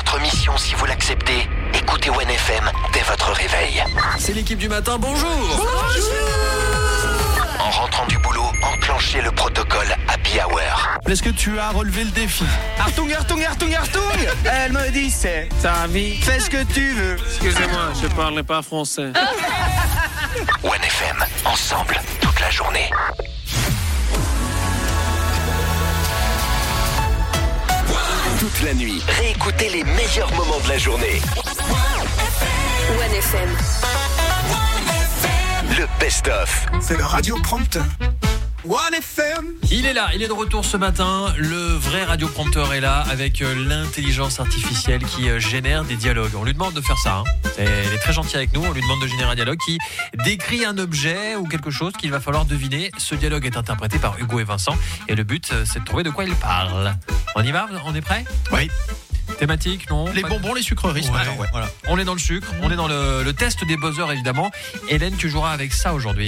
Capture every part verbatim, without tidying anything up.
votre mission si vous l'acceptez. Écoutez One F M dès votre réveil. C'est l'équipe du matin, bonjour. Bonjour. En rentrant du boulot, enclenchez le protocole Happy Hour. Est-ce que tu as relevé le défi? Artung, Artung, Artung, Artung. Elle me dit c'est ta vie, fais ce que tu veux. Excusez-moi, je parlais pas français. One F M, ensemble, toute la journée. Toute la nuit, réécoutez les meilleurs moments de la journée. One F M. Le best-of. C'est le radio prompteur. One F M. Il est là, il est de retour ce matin. Le vrai radioprompteur est là avec l'intelligence artificielle qui génère des dialogues. On lui demande de faire ça. Hein. Elle est très gentille avec nous. On lui demande de générer un dialogue qui décrit un objet ou quelque chose qu'il va falloir deviner. Ce dialogue est interprété par Hugo et Vincent. Et le but, c'est de trouver de quoi il parle. On y va? On est prêt? Oui. Thématique, non? Les bonbons, les sucreries, ouais, ouais. Voilà. On est dans le sucre, on est dans le, le test des buzzers évidemment. Hélène, tu joueras avec ça aujourd'hui.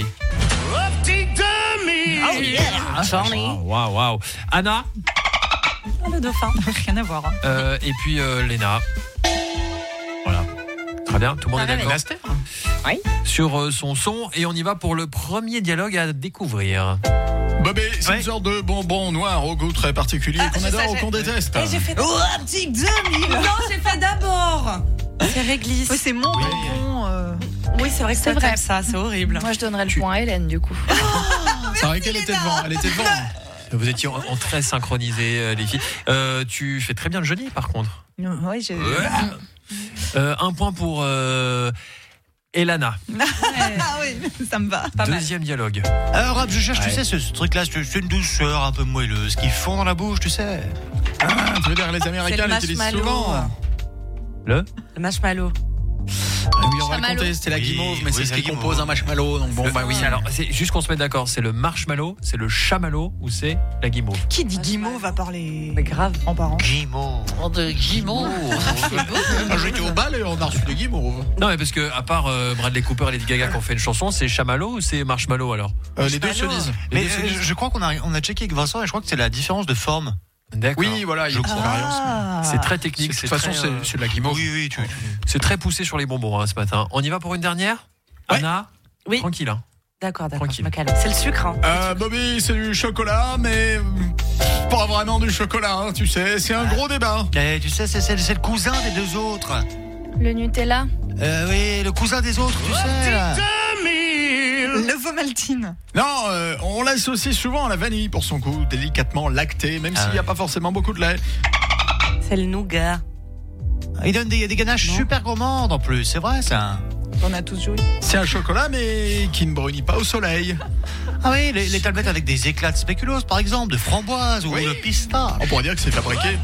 Oh yeah, Johnny. Waouh, waouh. Anna. Oh, le dauphin, rien à voir. Hein. Euh, et puis euh, Léna. Voilà. Très bien, tout le monde ah, est d'accord. Laster. Oui. Sur euh, son son, et on y va pour le premier dialogue à découvrir. Bobby, c'est ouais. une sorte de bonbon noir au goût très particulier ah, qu'on adore ou qu'on déteste. Et j'ai fait oh, un petit demi. Non, j'ai fait d'abord. C'est réglisse. Oui, c'est mon oui. bonbon. Euh... Oui, c'est vrai que c'est vrai. Ça, c'est horrible. Moi, je donnerais le tu... point à Hélène, du coup. Oh, c'est vrai qu'elle était devant. Elle était devant. Vous étiez en, en très synchronisés, euh, les filles. Euh, tu fais très bien le Johnny, par contre. Oui, j'ai. Ouais. Euh, un point pour euh, Elana. Ah oui, ça me va. Pas Deuxième mal. dialogue. Alors, Rap, je cherche, ouais. tu sais, ce, ce truc-là, c'est une douceur un peu moelleuse qui fond dans la bouche, tu sais. Ah, tu veux dire, les Américains l'utilisent souvent. Le Le marshmallow. Ah oui, on va le compter, c'était la guimauve, oui, mais oui, c'est ce qui compose un marshmallow. Donc bon, le, bah oui. Alors, c'est juste qu'on se mette d'accord, c'est le marshmallow, c'est le chamallow ou c'est la guimauve? Qui dit guimauve à part les. Mais grave, en parents. Guimauve. Oh, de guimauve. Ah, j'étais au bal et on a reçu des guimauves. Non, mais parce que, à part euh, Bradley Cooper et Lady Gaga qui ont fait une chanson, c'est chamallow ou c'est marshmallow alors? euh, Les deux se disent. Mais euh, je crois qu'on a, on a checké avec Vincent et je crois que c'est la différence de forme. D'accord. Oui, voilà, il y a une ah. C'est très technique. De toute façon, très, euh... c'est, c'est de la guimauve. Oui, oui, tu, tu... C'est très poussé sur les bonbons hein, ce matin. On y va pour une dernière? Ouais. Anna? Oui. Tranquille. Hein. D'accord, d'accord. Tranquille. Je me calme. C'est le sucre. Hein. Euh, Bobby, c'est du chocolat, mais pas vraiment du chocolat, hein, tu sais. C'est un ah. gros débat. Eh, tu sais, c'est, c'est, c'est le cousin des deux autres. Le Nutella? Euh, oui, le cousin des autres, tu sais. Là. Le Vomaltine. Non, euh, on l'associe souvent à la vanille pour son goût délicatement lacté, même ah s'il n'y ouais. a pas forcément beaucoup de lait. C'est le nougat. Il donne des, des ganaches non. super gourmandes en plus, c'est vrai ça. On a tous joué. C'est un chocolat mais qui ne brunit pas au soleil. Ah oui, les, les tablettes avec des éclats de spéculoos par exemple, de framboise ou oui. de pista. On pourrait dire que c'est fabriqué.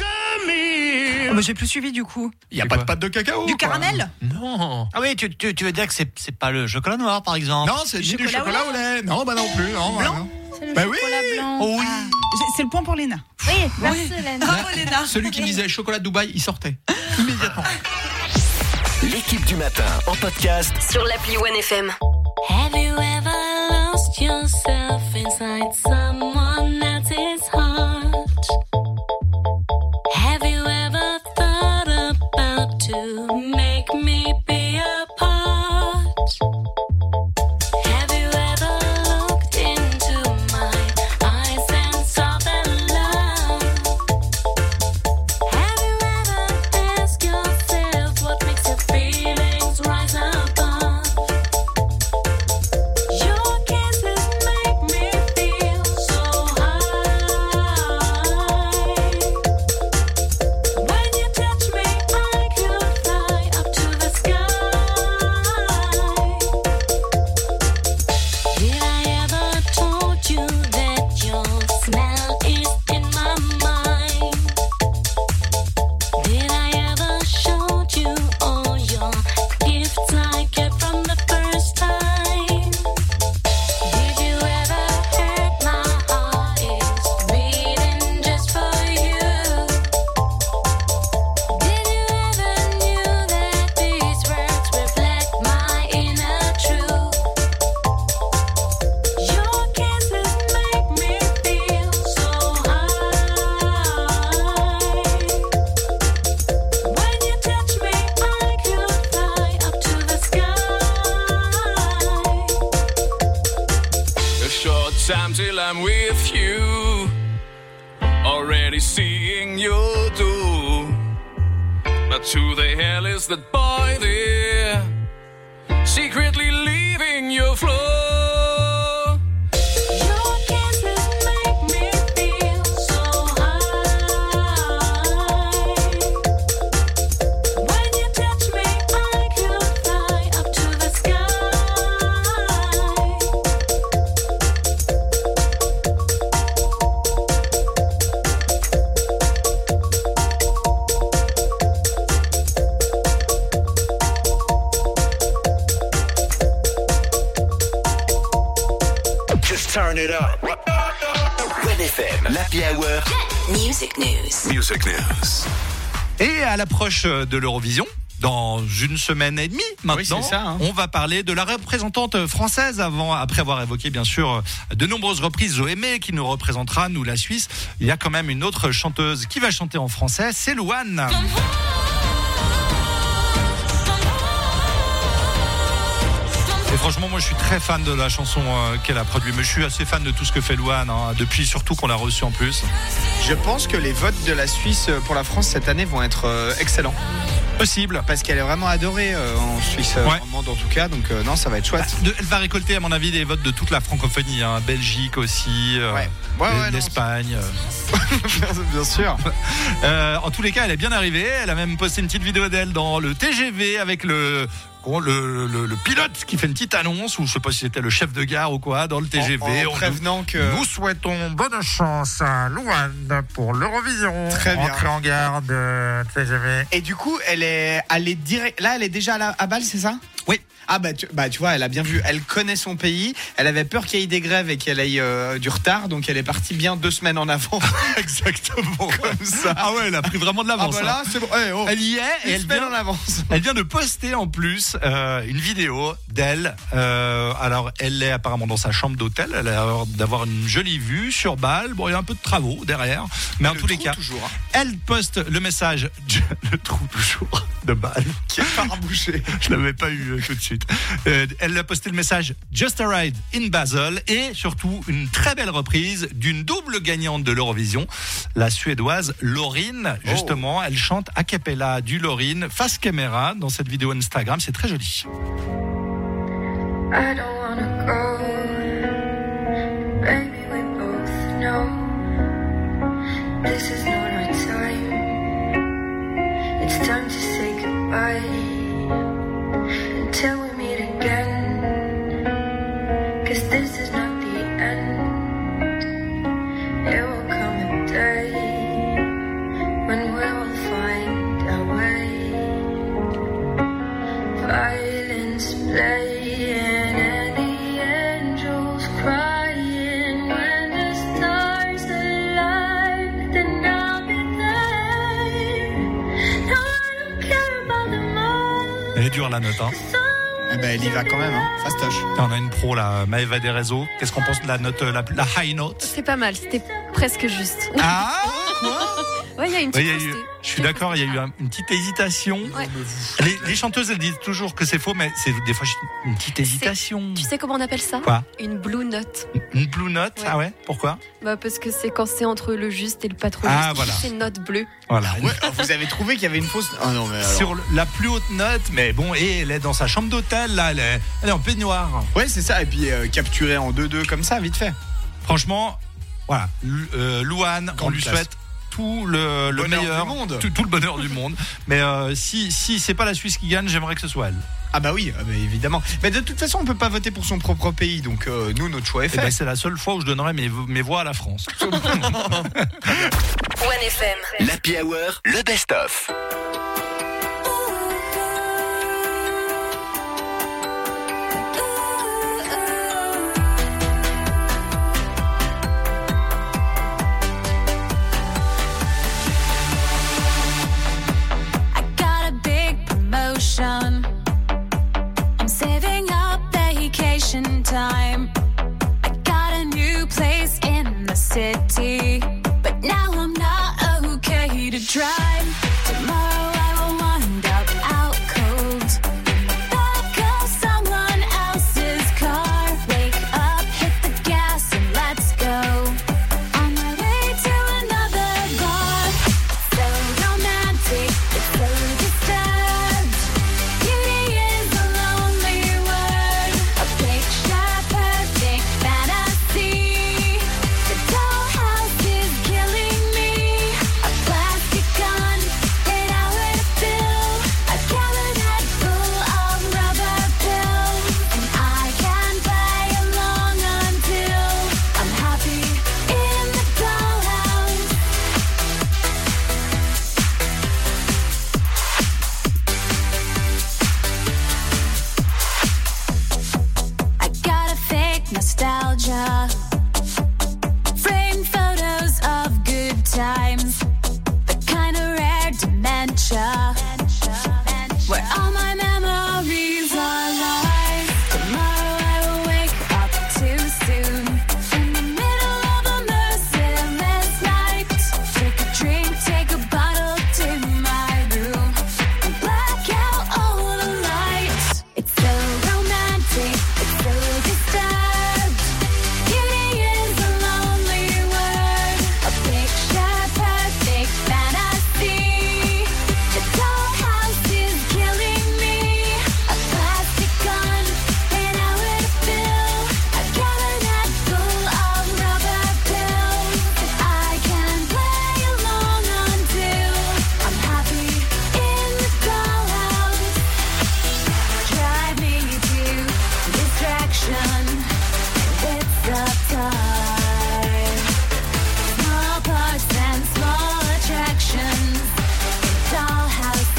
Oh, mais j'ai plus suivi du coup. Il n'y a pas quoi? De pâte de cacao. Du caramel? Non. Ah oui, tu, tu, tu veux dire que c'est, c'est pas le chocolat noir par exemple? Non, c'est ni du chocolat au lait. Non, bah non plus. Non, blanc non. C'est le bah chocolat oui. blanc. Oh oui. Ah, c'est le point pour Léna. Oui, merci oui. Hélène. Bravo Léna. Celui qui disait chocolat de Dubaï, il sortait immédiatement. L'équipe du matin en podcast sur l'appli One F M. Have you ever lost yourself inside someone else's heart? Have you ever thought about to make me be a part? Have you ever looked into my eyes and saw the love? Have you ever asked yourself what makes your feelings rise above? Your kisses make me feel I'm with you. Already seeing you do. But who the hell is that boy there? Secretly leaving your floor. Turn it up. One F M, l'Happy Hour. Music News. Music News. Et à l'approche de l'Eurovision, dans une semaine et demie maintenant, oui, c'est ça, hein. On va parler de la représentante française avant, après avoir évoqué bien sûr de nombreuses reprises Zoémé qui nous représentera, nous la Suisse. Il y a quand même une autre chanteuse qui va chanter en français, c'est Louane. Et franchement, moi je suis très fan de la chanson euh, qu'elle a produite, mais je suis assez fan de tout ce que fait Louane, hein, depuis surtout qu'on l'a reçue en plus. Je pense que les votes de la Suisse pour la France cette année vont être euh, excellents. Possible. Parce qu'elle est vraiment adorée euh, en Suisse, euh, Ouais. en monde en tout cas, donc euh, non, ça va être chouette. Bah, de- elle va récolter à mon avis des votes de toute la francophonie, hein, Belgique aussi, euh, Ouais. Ouais, ouais, non, l'Espagne. euh. Bien sûr. Euh, en tous les cas, elle est bien arrivée. Elle a même posté une petite vidéo d'elle dans le T G V avec le le, le, le pilote qui fait une petite annonce, ou je sais pas si c'était le chef de gare ou quoi, dans le T G V. En, en On prévenant nous, que... nous souhaitons bonne chance à Louane pour l'Eurovision. Très bien. Entrée en gare de T G V. Et du coup, elle est, elle est direct. Là, elle est déjà à, la, à Bâle, c'est ça? Oui. Ah bah tu, bah tu vois, elle a bien vu, elle connaît son pays, elle avait peur qu'il y ait des grèves et qu'elle ait euh, du retard, donc elle est partie bien deux semaines en avance. Exactement. Comme ça. Ah ouais, elle a pris vraiment de Ah l'avance. bah là, c'est bon. Eh, oh. Elle y est et Une elle semaine vient, en avance. elle vient de poster en plus euh, une vidéo d'elle. Euh, alors, elle est apparemment dans sa chambre d'hôtel. Elle a l'air d'avoir une jolie vue sur Bâle. Bon, il y a un peu de travaux derrière, mais en Le tous les trou, cas, toujours, hein. elle poste le message, le trou toujours de Bâle, Qui est pas rebouché. je l'avais pas eu euh, tout de suite. Euh, elle a posté le message Just Arrived in Basel et surtout une très belle reprise d'une double gagnante de l'Eurovision, la suédoise Loreen. Justement, elle chante a cappella du Loreen face caméra dans cette vidéo Instagram. C'est très joli. I don't wanna go. Baby, we both know this is not our time. It's time to say goodbye until we meet again. 'Cause this is not the end. It will come a day when we'll find our way. Violence playing and the angels crying. When the stars align, then I'll be there. No, I don't care about the moon. Elle est dure la note, hein. Eh ben, elle y va quand même, hein. Fastoche. On a une pro là, Maëva des réseaux. Qu'est-ce qu'on pense de la note, la, la high note? C'est pas mal, c'était presque juste. Ah, Ouais, il y a une Oui, petite il y a eu- fausseté. je suis d'accord, il y a eu un- une petite hésitation. Ouais. Les, les chanteuses, elles disent toujours que c'est faux, mais c'est des fois une petite hésitation. Tu sais comment on appelle ça? Quoi? Une blue note. Une blue note? Ouais. Ah ouais? Pourquoi? Bah, parce que c'est quand c'est entre le juste et le pas trop Ah, juste. voilà. C'est une note bleue. Voilà. Ouais, oh, vous avez trouvé qu'il y avait une fausse. Ah non, mais alors. Sur la plus haute note, mais bon, et elle est dans sa chambre d'hôtel, là, elle est, elle est en peignoir. Ouais, c'est ça. Et puis euh, capturé en deux deux comme ça, vite fait. Franchement, voilà, L- euh, Louane, on Grande lui classe. souhaite tout le, le Bonheur meilleur, du monde. Tout, tout le bonheur du monde. Mais euh, si, si c'est pas la Suisse qui gagne, j'aimerais que ce soit elle. Ah bah oui, ah bah évidemment. Mais de toute façon, on peut pas voter pour son propre pays, donc euh, nous, notre choix est Et fait. ben, c'est la seule fois où je donnerai mes, mes voix à la France. One F M. L'Happy Hour, le best-of. I got a big promotion. I'm saving up vacation time. I got a new place in the city, but now I'm not okay to drive tomorrow.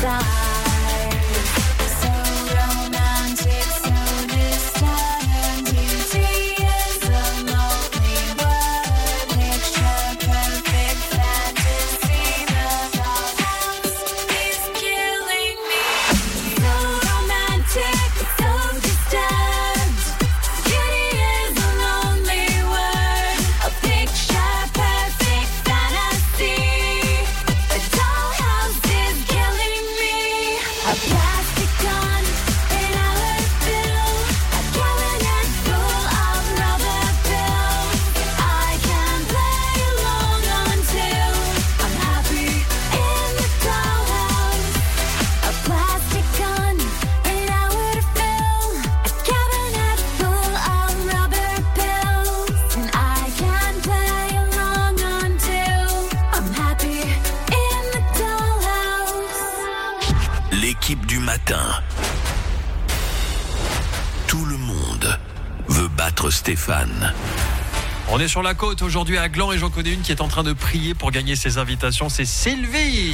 side. So romantic, so distant. Beauty is a lonely word. Picture perfect fantasy. The dollhouse is killing me. So romantic, so distant. Beauty is a lonely word. A picture perfect fantasy. The dollhouse is killing me. A plastic gun in our bill. A cabinet full of rubber pills. I can play along until I'm happy in the dollhouse. A plastic gun in our bill. A cabinet full of rubber pills. And I can play along until I'm happy in the dollhouse. L'équipe du matin. Tout le monde veut battre Stéphane. On est sur la côte aujourd'hui à Gland et j'en connais une qui est en train de prier pour gagner ses invitations. C'est Sylvie.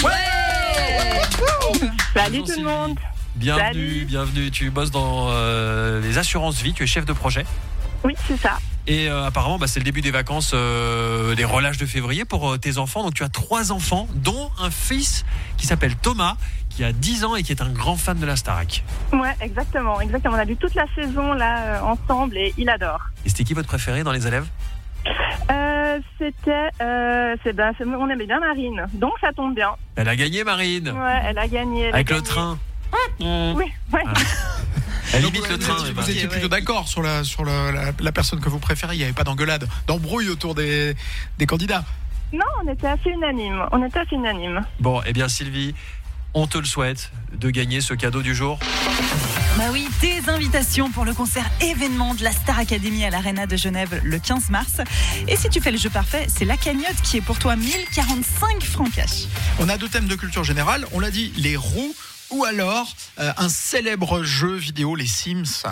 Salut Bonjour, tout le monde. Bienvenue, Salut. bienvenue. Tu bosses dans euh, les assurances vie, tu es chef de projet. Oui, c'est ça. Et euh, apparemment, bah, c'est le début des vacances, euh, des relâches de février pour euh, tes enfants. Donc tu as trois enfants, dont un fils qui s'appelle Thomas, qui a dix ans et qui est un grand fan de la Starac. Ouais, exactement, exactement. On a vu toute la saison là euh, ensemble et il adore. Et c'était qui votre préféré dans les élèves? Euh, c'était, euh, c'est, ben, c'est- on aimait bien Marine, donc ça tombe bien. Elle a gagné, Marine. Ouais, elle a gagné. elle a Avec le gagné. train. Oui, ouais. Elle Donc, imite vous- le train. Vous, Emma. étiez plutôt d'accord sur, la, sur la, la, la personne que vous préférez. Il n'y avait pas d'engueulade, d'embrouille autour des, des candidats. Non, on était assez unanime. On était assez unanime. Bon, eh bien Sylvie, on te le souhaite de gagner ce cadeau du jour. Bah oui, tes invitations pour le concert événement de la Star Academy à l'Arena de Genève le quinze mars. Et si tu fais le jeu parfait, c'est la cagnotte qui est pour toi mille quarante-cinq francs cash. On a deux thèmes de culture générale. On l'a dit, les roues ou alors euh, un célèbre jeu vidéo, les Sims.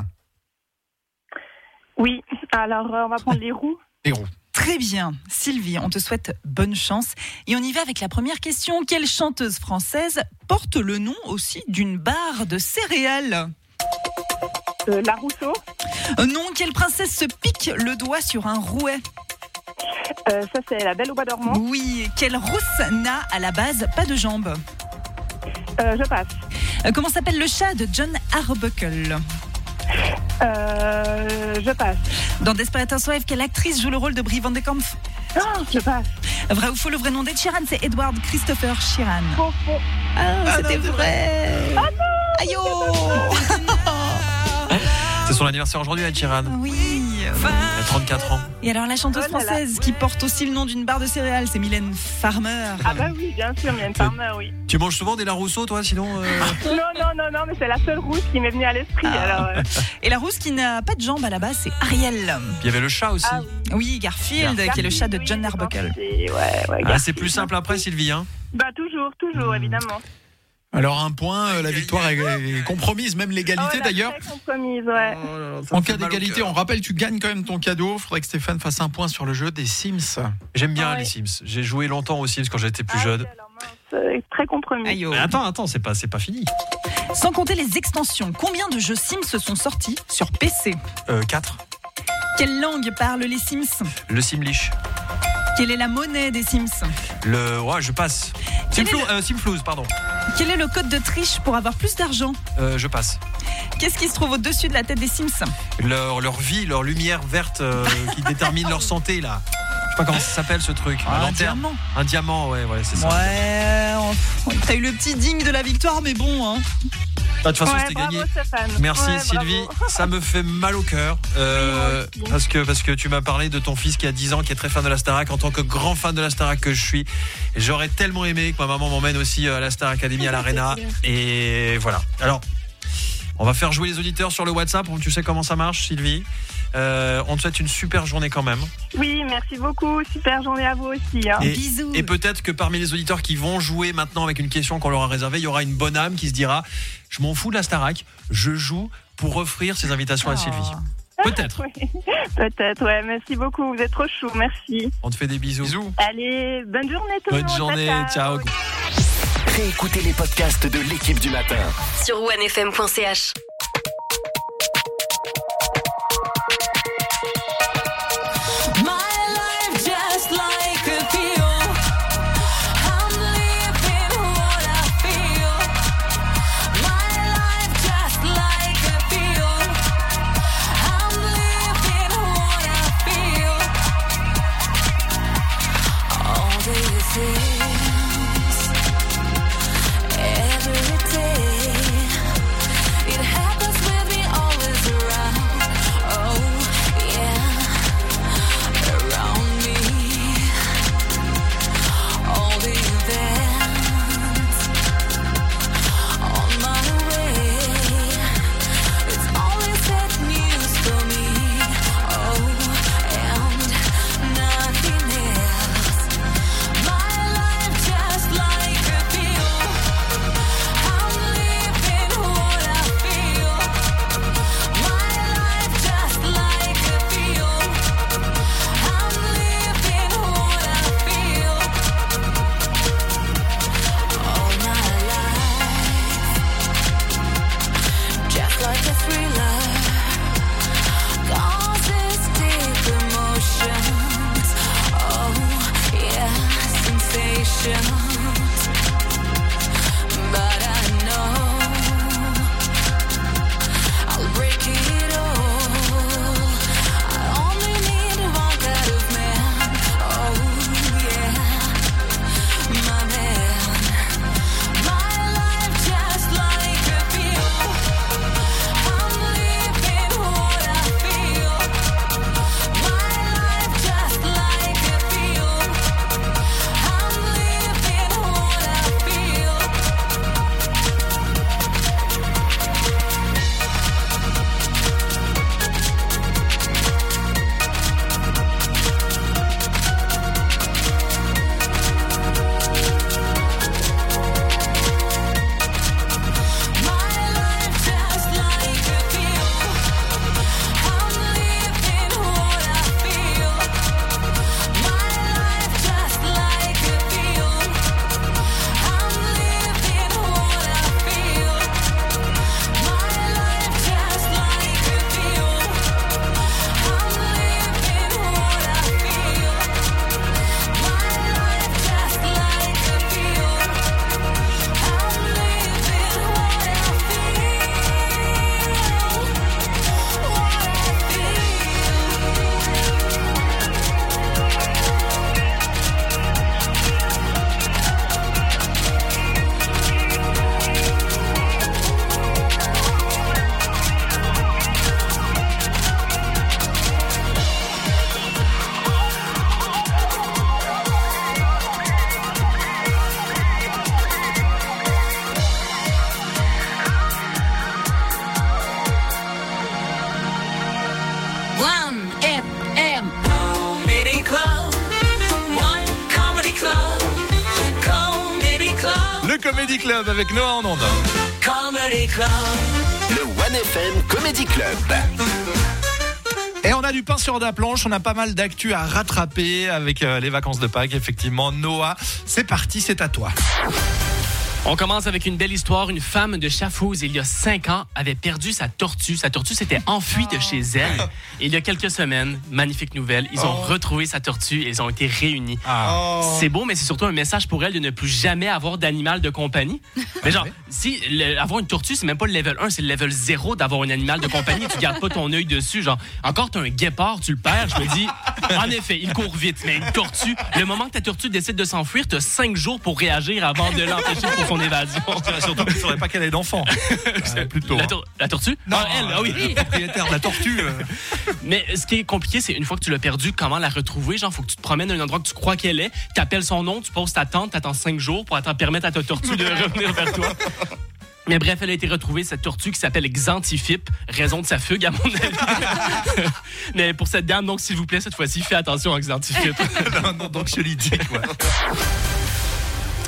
Oui, alors euh, on va prendre les roues. Les roues. Très bien. Sylvie, on te souhaite bonne chance. Et on y va avec la première question. Quelle chanteuse française porte le nom aussi d'une barre de céréales ? Euh, la Rousseau. Euh, Non, quelle princesse se pique le doigt sur un rouet ? Euh, ça, c'est la Belle au bois dormant. Oui, quelle rousse n'a à la base pas de jambes ? Euh, je passe. Euh, Comment s'appelle le chat de John Arbuckle ? Euh, je passe. Dans Desperate Housewives, quelle actrice joue le rôle de Brie Van de Kampf ? Oh, je passe. Vrai ou faux, le vrai nom d'Ed Sheeran, c'est Edward Christopher Sheeran. Faux, faux. Ah, c'était non, c'est vrai. Ah non. Aïe oh. C'est son anniversaire aujourd'hui, Ed Sheeran. Oui. Elle a trente-quatre ans. Et alors la chanteuse Oh là là. française qui porte aussi le nom d'une barre de céréales, c'est Mylène Farmer. Ah bah oui, bien sûr, Mylène Farmer, oui. Tu manges souvent des Larousseau, toi, sinon euh... Non, non, non, non, mais c'est la seule rousse qui m'est venue à l'esprit. Alors, euh, Et la rousse qui n'a pas de jambes à la base, c'est Ariel. Il y avait le chat aussi. Ah Oui, Garfield, Garfield, qui est le chat de oui, John j'ai Arbuckle. pensé, Ouais, ouais, Ah, Garfield. c'est plus simple après, Sylvie. Hein. Bah toujours, toujours, évidemment. Alors un point, euh, la victoire est, est compromise, même l'égalité Oh, la d'ailleurs. très compromise, ouais. En cas d'égalité, on rappelle, tu gagnes quand même ton cadeau. Faudrait que Stéphane fasse un point sur le jeu des Sims. J'aime bien Ouais. les Sims. J'ai joué longtemps aux Sims quand j'étais plus Ah, jeune. oui, alors mince, euh, très compromis. Aïe oh. Mais attends, attends, c'est pas, c'est pas fini. Sans compter les extensions, combien de jeux Sims se sont sortis sur P C ? Euh, quatre. Quelle langue parlent les Sims ? Le Simlish. Quelle est la monnaie des Sims ? Le. Ouais, je passe. Quel est Simflou, euh, Simflouz, pardon. Quel est le code de triche pour avoir plus d'argent ? Euh, je passe. Qu'est-ce qui se trouve au-dessus de la tête des Sims ? Leur, leur vie, leur lumière verte euh, qui détermine leur santé, là. Je sais pas comment ça s'appelle ce truc. Ah, Un un lanterne. diamant. Un diamant, ouais, ouais, c'est ça. Ouais, on- t'as eu le petit digne de la victoire, mais bon, hein. Bah, de toute façon, Ouais, c'était bravo, gagné. Stéphane. Merci Ouais, Sylvie, bravo. ça me fait mal au cœur euh, Oui, moi aussi. parce que parce que tu m'as parlé de ton fils qui a dix ans, qui est très fan de la Starac. En tant que grand fan de la Starac que je suis, j'aurais tellement aimé que ma maman m'emmène aussi à la Star Academy à l'Arena. Et voilà. Alors, on va faire jouer les auditeurs sur le WhatsApp. Tu sais comment ça marche, Sylvie. Euh, on te souhaite une super journée quand même. Oui, merci beaucoup. Super journée à vous aussi. Hein. Et, Bisous. et peut-être que parmi les auditeurs qui vont jouer maintenant avec une question qu'on leur a réservée, il y aura une bonne âme qui se dira « Je m'en fous de la Starac, je joue pour offrir ces invitations à Sylvie. » Peut-être. Oui, peut-être, ouais. Merci beaucoup. Vous êtes trop chou. Merci. On te fait des bisous. Bisous. Allez, bonne journée tout le Bonne monde. journée, ciao. réécoutez les podcasts de l'équipe du matin. Sur onefm point c h. Le Comedy Club avec Noah en ondes. Comedy Club. Le OneFM Comedy Club. Et on a du pain sur la planche, on a pas mal d'actu à rattraper avec euh, les vacances de Pâques. Effectivement, Noah, c'est parti, c'est à toi. On commence avec une belle histoire. Une femme de Chafouz, il y a cinq ans, avait perdu sa tortue. Sa tortue s'était enfuie de chez elle. Et il y a quelques semaines, magnifique nouvelle, ils ont Oh. retrouvé sa tortue et ils ont été réunis. Ah. C'est beau, mais c'est surtout un message pour elle de ne plus jamais avoir d'animal de compagnie. Mais genre, si le- avoir une tortue, c'est même pas le level un, c'est le level zéro d'avoir un animal de compagnie. Tu gardes pas ton œil dessus. Genre, encore t'as un guépard, tu le perds. Je me dis, en effet, il court vite. Mais une tortue, le moment que ta tortue décide de s'enfuir, t'as cinq jours pour réagir avant de l'empêcher pour son évasion. Je dirais surtout que je ne saurais pas qu'elle ait d'enfant. Euh, plutôt. La, tor- la tortue? Non, Ah, elle, ah oui. le propriétaire de la tortue. euh. Mais ce qui est compliqué, c'est une fois que tu l'as perdue, comment la retrouver? Genre, faut que tu te promènes à un endroit que tu crois qu'elle est, t'appelles son nom, tu poses ta tente, t'attends cinq jours pour attendre- permettre à ta tortue de revenir vers toi. Mais bref, elle a été retrouvée, cette tortue qui s'appelle Xantifipe, raison de sa fugue, à mon avis. Mais pour cette dame, donc, s'il vous plaît, cette fois-ci, fais attention à Xantifipe. non, non, donc je l'ai dit, quoi.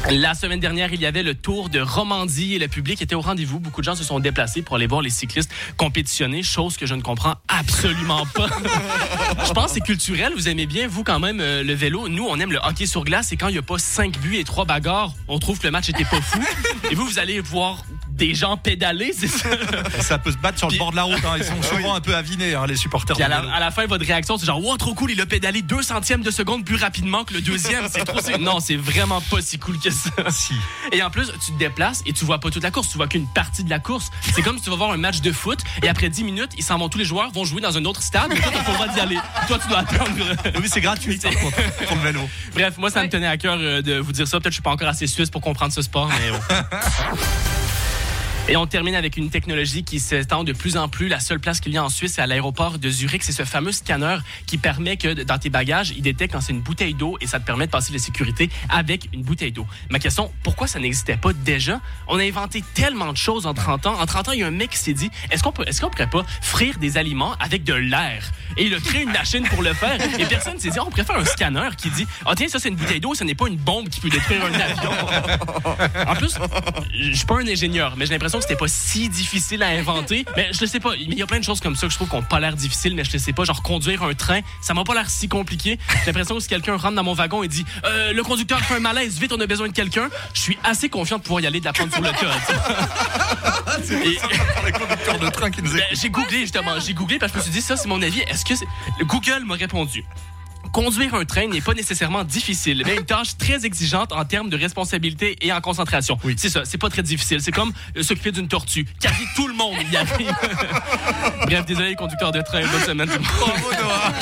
La semaine dernière, il y avait le Tour de Romandie et le public était au rendez-vous. Beaucoup de gens se sont déplacés pour aller voir les cyclistes compétitionner, chose que je ne comprends absolument pas. Je pense que c'est culturel. Vous aimez bien, vous, quand même, euh, le vélo. Nous, on aime le hockey sur glace et quand il n'y a pas cinq buts et trois bagarres, on trouve que le match était pas fou. Et vous, vous allez voir des gens pédaler, c'est ça? Ça peut se battre sur le bord de la route. Hein. Ils sont souvent un peu avinés, hein, les supporters. Puis à la, à la fin, votre réaction, c'est genre, wow, trop cool, il a pédalé deux centièmes de seconde plus rapidement que le deuxième. C'est trop. C'est... Non, c'est vraiment pas si cool que ça. Si. Et en plus, tu te déplaces et tu vois pas toute la course, tu vois qu'une partie de la course. C'est comme si tu vas voir un match de foot et après dix minutes, ils s'en vont, tous les joueurs vont jouer dans un autre stade, mais toi, t'as pas le droit d'y aller. Toi, tu dois attendre. Oui, c'est gratuit, par contre, pour le vélo. Bref, moi, ça ouais. me tenait à cœur de vous dire ça. Peut-être que je suis pas encore assez suisse pour comprendre ce sport, mais oh. Et on termine avec une technologie qui s'étend de plus en plus. La seule place qu'il y a en Suisse, c'est à l'aéroport de Zurich. C'est ce fameux scanner qui permet que dans tes bagages, il détecte quand c'est une bouteille d'eau et ça te permet de passer la sécurité avec une bouteille d'eau. Ma question, pourquoi ça n'existait pas déjà? On a inventé tellement de choses en trente ans. En trente ans, il y a un mec qui s'est dit, est-ce qu'on peut, est-ce qu'on pourrait pas frire des aliments avec de l'air? Et il a créé une machine pour le faire. Et personne s'est dit, on préfère un scanner qui dit, ah oh, tiens, ça c'est une bouteille d'eau, ce n'est pas une bombe qui peut détruire un avion. En plus, je suis pas un ingénieur, mais j'ai l'impression que c'était pas si difficile à inventer. Mais je le sais pas. Il y a plein de choses comme ça que je trouve qu'on pas l'air difficile, mais je le sais pas. Genre conduire un train, ça m'a pas l'air si compliqué. J'ai l'impression que si quelqu'un rentre dans mon wagon et dit euh, le conducteur fait un malaise, vite, on a besoin de quelqu'un, je suis assez confiant de pouvoir y aller, de la prendre sur le tas. C'est et... pour les conducteurs de train qui nous écoutent. Ben, j'ai googlé justement. J'ai googlé parce que je me suis dit, ça, c'est mon avis. Est-ce que c'est... Google m'a répondu. Conduire un train n'est pas nécessairement difficile, mais une tâche très exigeante en termes de responsabilité et en concentration. Oui. C'est ça, c'est pas très difficile. C'est comme euh, s'occuper d'une tortue. Quasi tout le monde y arrive. Bref, désolé, conducteur de train. Bonne semaine. Bravo, Noah.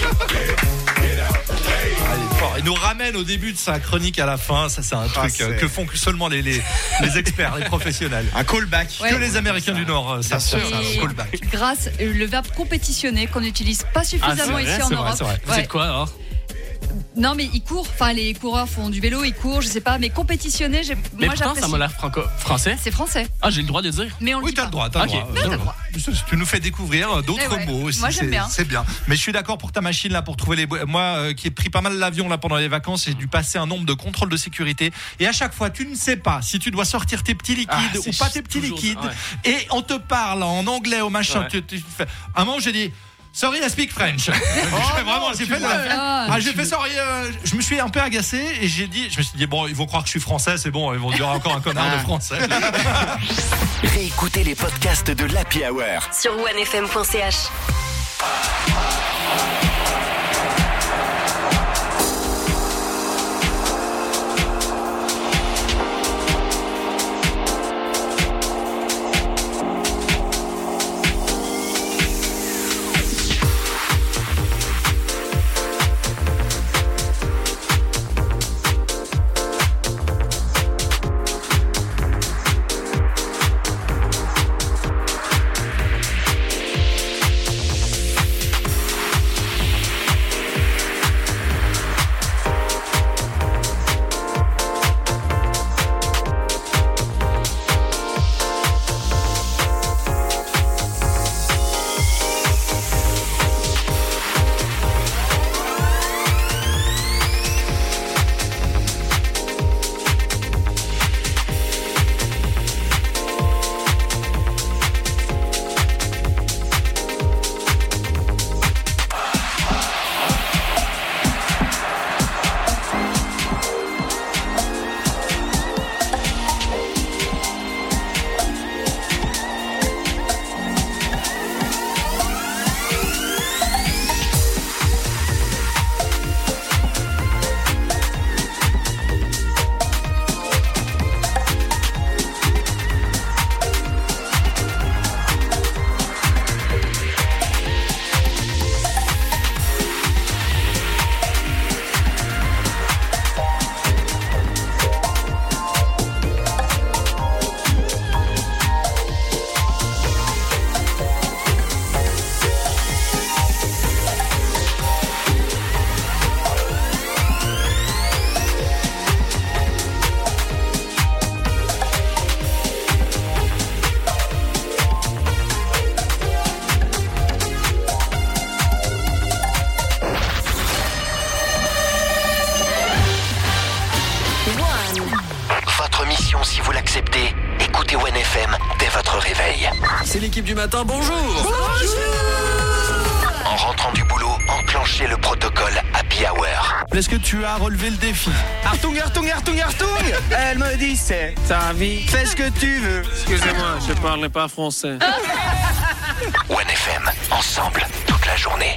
Il nous ramène au début de sa chronique à la fin. Ça, c'est un truc ah, c'est... que font seulement les, les, les experts, les professionnels. Un callback. Ouais. Que les Américains du Nord savent faire ça, un callback. Grâce le verbe compétitionner qu'on n'utilise pas suffisamment ah, ici vrai, en c'est Europe. Vrai, c'est vrai. Vous êtes quoi alors? Non, mais ils courent. Enfin, les coureurs font du vélo, ils courent, je sais pas. Mais compétitionner, j'ai... mais moi, pourtant, j'apprécie. ça m'a l'air franco... français. C'est français. Ah, j'ai le droit de le dire. Mais on le oui, dit t'as pas. le droit. T'as okay. le droit. Non, t'as le droit. Tu nous fais découvrir d'autres ouais. mots aussi. Moi, j'aime c'est, bien. c'est bien. Mais je suis d'accord pour ta machine là pour trouver les. Moi, euh, qui ai pris pas mal l'avion là pendant les vacances, j'ai dû passer un nombre de contrôles de sécurité. Et à chaque fois, tu ne sais pas si tu dois sortir tes petits liquides ah, ou pas tes petits toujours... liquides. Ouais. Et on te parle en anglais au machin. Ouais. Tu, tu, tu fais... À un moment, j'ai dit. Sorry, I speak French. oh, j'ai vraiment, j'ai fait de la ah, ah, j'ai fait sorry. Euh, je me suis un peu agacé et j'ai dit, je me suis dit bon, ils vont croire que je suis français, c'est bon, ils vont dire encore un connard de français. Réécoutez les podcasts de l'Happy Hour sur one f m point c h. C'est l'équipe du matin, bonjour. En rentrant du boulot, enclenchez le protocole Happy Hour. Est-ce que tu as relevé le défi? Artung, Artung, Artung, Artung. Elle me dit c'est ta vie, fais ce que tu veux. Excusez-moi, je parle pas français. One F M, ensemble, toute la journée.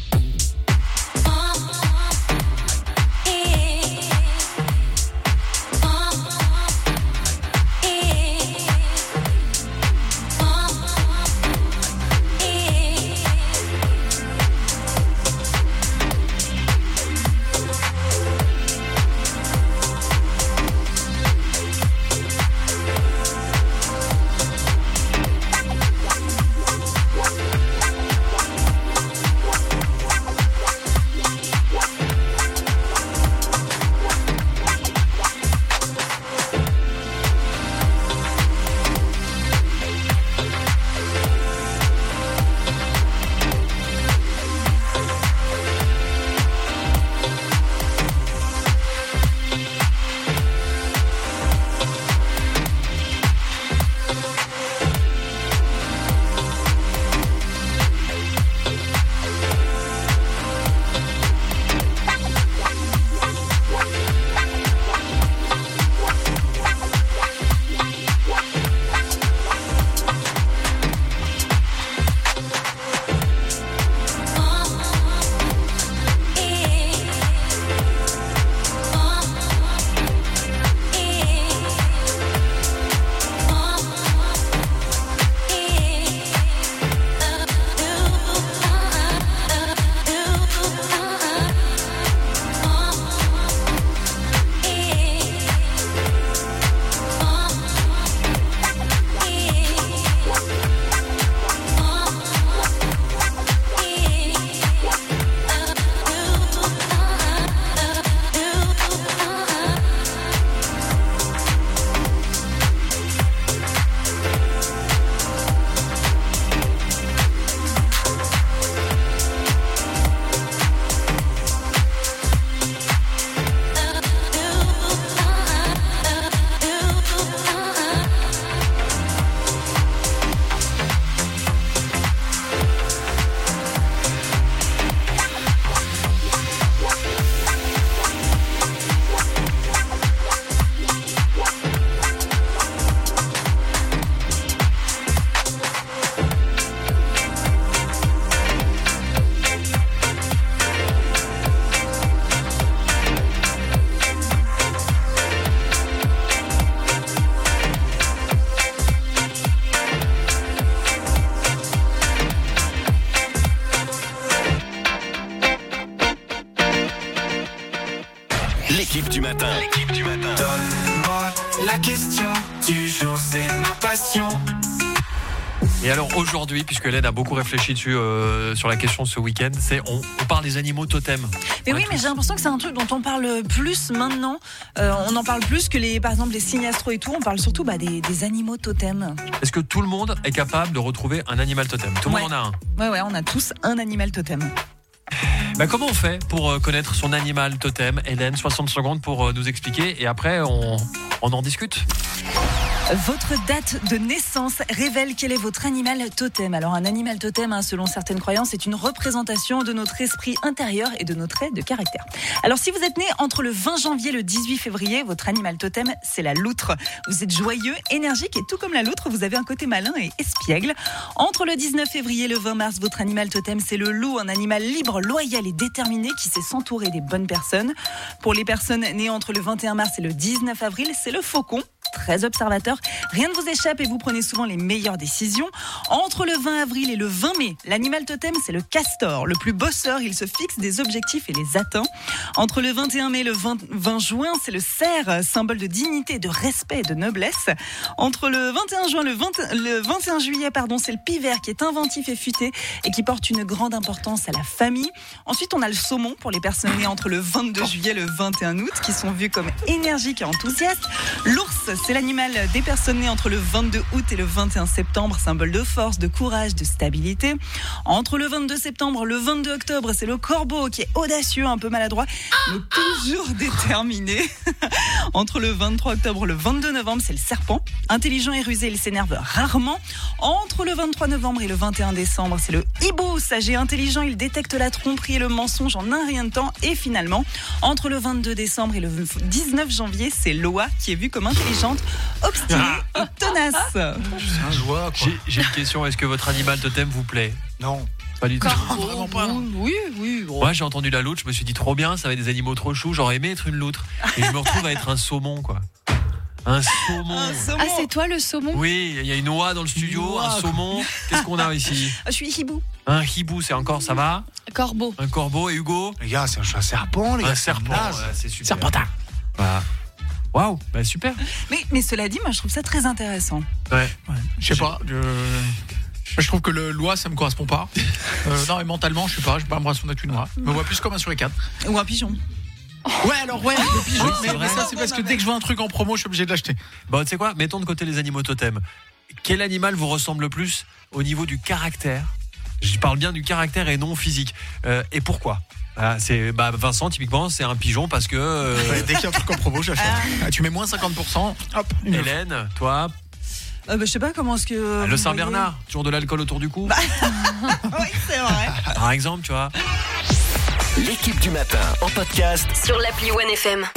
L'équipe du matin. L'équipe du matin. Donne-moi la question du jour, c'est ma passion. Et alors aujourd'hui, puisque Hélène a beaucoup réfléchi dessus euh, sur la question ce week-end, c'est on, on parle des animaux totems. Mais oui, mais j'ai l'impression que c'est un truc dont on parle plus maintenant. Euh, on en parle plus que les, par exemple, les signes astro et tout. On parle surtout bah, des, des animaux totems. Est-ce que tout le monde est capable de retrouver un animal totem? Tout le ouais. monde en a un. Ouais, ouais, on a tous un animal totem. Bah comment on fait pour euh, connaître son animal totem? Hélène, soixante secondes pour euh, nous expliquer et après on, on en discute. Votre date de naissance révèle quel est votre animal totem. Alors un animal totem, hein, selon certaines croyances, c'est une représentation de notre esprit intérieur et de nos traits de caractère. Alors si vous êtes né entre le vingt janvier et le dix-huit février, votre animal totem, c'est la loutre. Vous êtes joyeux, énergique et tout comme la loutre, vous avez un côté malin et espiègle. Entre le dix-neuf février et le vingt mars, votre animal totem, c'est le loup, un animal libre, loyal et déterminé qui sait s'entourer des bonnes personnes. Pour les personnes nées entre le vingt et un mars et le dix-neuf avril, c'est le faucon. Très observateur, rien ne vous échappe et vous prenez souvent les meilleures décisions. Entre le vingt avril et le vingt mai, l'animal totem, c'est le castor. Le plus bosseur, il se fixe des objectifs et les atteint. Entre le vingt et un mai et le vingt juin, c'est le cerf, symbole de dignité, de respect et de noblesse. Entre le vingt et un juin, le, vingt, le vingt et un juillet, pardon, c'est le pivert qui est inventif et futé et qui porte une grande importance à la famille. Ensuite, on a le saumon pour les personnes nées entre le vingt-deux juillet et le vingt et un août qui sont vus comme énergiques et enthousiastes. L'oursin c'est l'animal des personnes nées entre le vingt-deux août et le vingt et un septembre, symbole de force, de courage, de stabilité. Entre le vingt-deux septembre et le vingt-deux octobre, c'est le corbeau qui est audacieux, un peu maladroit, mais toujours déterminé. Entre le vingt-trois octobre et le vingt-deux novembre, c'est le serpent. Intelligent et rusé, il s'énerve rarement. Entre le vingt-trois novembre et le vingt et un décembre, c'est le hibou. Sage et intelligent, il détecte la tromperie et le mensonge en un rien de temps. Et finalement, entre le vingt-deux décembre et le dix-neuf janvier, c'est l'oie qui est vue comme intelligente, obstinée et tenace. C'est un joie, quoi. J'ai, j'ai une question, est-ce que votre animal totem vous plaît? Non. Pas du tout. Vraiment pas. Non. Oui, oui. Bon. Moi, j'ai entendu la loutre, je me suis dit trop bien, ça va être des animaux trop choux, j'aurais aimé être une loutre. Et je me retrouve à être un saumon, quoi. Un saumon. Un saumon. Ah, c'est toi le saumon? Oui, il y a une oie dans le studio, un saumon. Qu'est-ce qu'on a ici? Je suis hibou. Un hibou, c'est encore, ça va? Corbeau. Un corbeau. Et Hugo? Les gars, c'est un serpent, les gars. Un serpent, ouais, c'est super. Serpentin. Voilà. Waouh, bah super. Mais, mais cela dit, moi, je trouve ça très intéressant. Ouais. Ouais. Je sais pas. Je... je trouve que le l'oie, ça me correspond pas. Euh, non, et mentalement, je sais pas. Je vais pas l'impression d'être une oie. Je me vois plus comme un sur les quatre. Ou un pigeon. Ouais, alors ouais, le pigeon. Oui, mais, c'est vrai. mais ça, c'est parce que dès que je vois un truc en promo, je suis obligé de l'acheter. Bon, tu sais quoi? Mettons de côté les animaux totems. Quel animal vous ressemble le plus au niveau du caractère? Je parle bien du caractère et non physique. Euh, et pourquoi? Ah, c'est bah, Vincent, typiquement, c'est un pigeon parce que. Euh... Ouais, dès qu'il y a un truc en promo, j'achète. Ah, tu mets moins cinquante pour cent. Hop. Une Hélène, toi? Euh, bah, je sais pas comment est-ce que. Ah, le Saint-Bernard, toujours de l'alcool autour du cou? Bah... oui, c'est vrai. Par exemple, tu vois. L'équipe du matin en podcast sur l'appli One F M.